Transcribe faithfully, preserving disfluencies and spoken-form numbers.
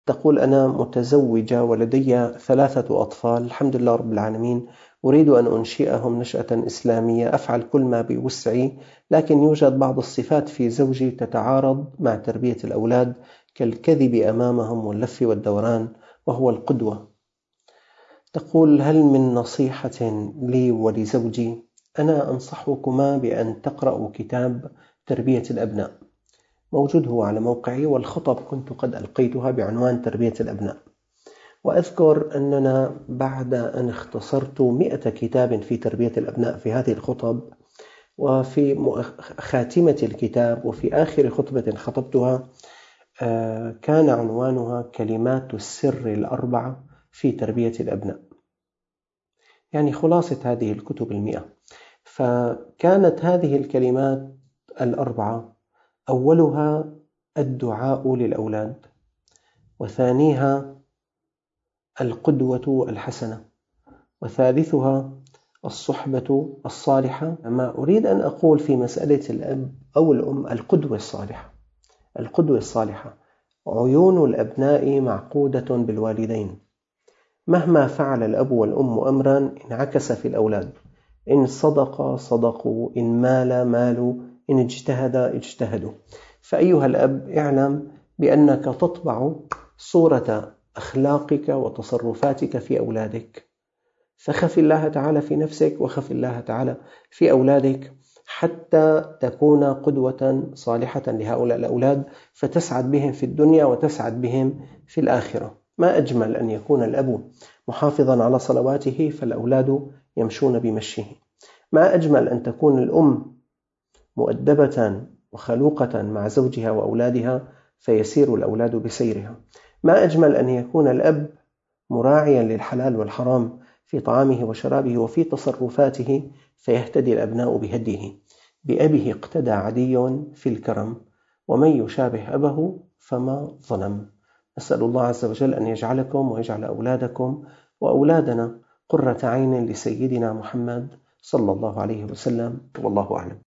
تقول: أنا متزوجة ولدي ثلاثة أطفال الحمد لله رب العالمين، أريد أن أنشئهم نشأة إسلامية، أفعل كل ما بوسعي، لكن يوجد بعض الصفات في زوجي تتعارض مع تربية الأولاد، كالكذب أمامهم واللف والدوران، وهو القدوة. تقول: هل من نصيحة لي ولزوجي؟ أنا أنصحكما بأن تقرأوا كتاب تربية الأبناء، موجود هو على موقعي، والخطب كنت قد ألقيتها بعنوان تربية الأبناء. وأذكر أننا بعد أن اختصرت مئة كتاب في تربية الأبناء في هذه الخطب، وفي خاتمة الكتاب وفي آخر خطبة خطبتها كان عنوانها كلمات السر الأربعة في تربية الأبناء، يعني خلاصة هذه الكتب المئة. فكانت هذه الكلمات الأربعة أولها الدعاء للأولاد، وثانيها القدوة الحسنة، وثالثها الصحبة الصالحة. ما أريد أن أقول في مسألة الأب أو الأم القدوة الصالحة. القدوة الصالحة عيون الأبناء معقودة بالوالدين، مهما فعل الأب والأم أمرا انعكس في الأولاد، إن صدق صدقوا، إن مال مالوا، إن اجتهد اجتهدوا. فأيها الأب، اعلم بأنك تطبع صورة أخلاقك وتصرفاتك في أولادك، فخف الله تعالى في نفسك وخف الله تعالى في أولادك، حتى تكون قدوة صالحة لهؤلاء الأولاد، فتسعد بهم في الدنيا وتسعد بهم في الآخرة. ما أجمل أن يكون الأب محافظا على صلواته فالأولاد يمشون بمشيه. ما أجمل أن تكون الأم مؤدبة وخلوقة مع زوجها وأولادها فيسير الأولاد بسيرها. ما أجمل أن يكون الأب مراعيا للحلال والحرام في طعامه وشرابه وفي تصرفاته فيهتدي الأبناء بهديه. بأبيه اقتدى عدي في الكرم، ومن يشابه أبه فما ظلم. أسأل الله عز وجل أن يجعلكم ويجعل أولادكم وأولادنا قرة عين لسيدنا محمد صلى الله عليه وسلم، والله أعلم.